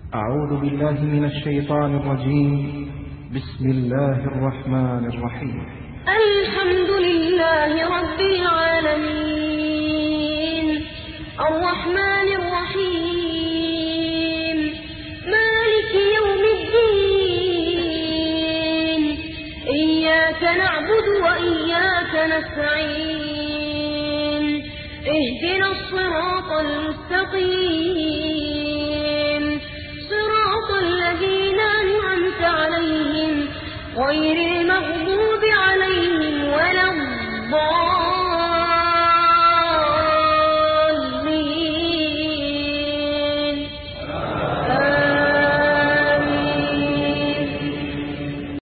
أعوذ بالله من الشيطان الرجيم. بسم الله الرحمن الرحيم. الحمد لله رب العالمين الرحمن الرحيم مالك يوم الدين إياك نعبد وإياك نستعين اهدنا الصراط المستقيم صراط الذين أنعمت عليهم غير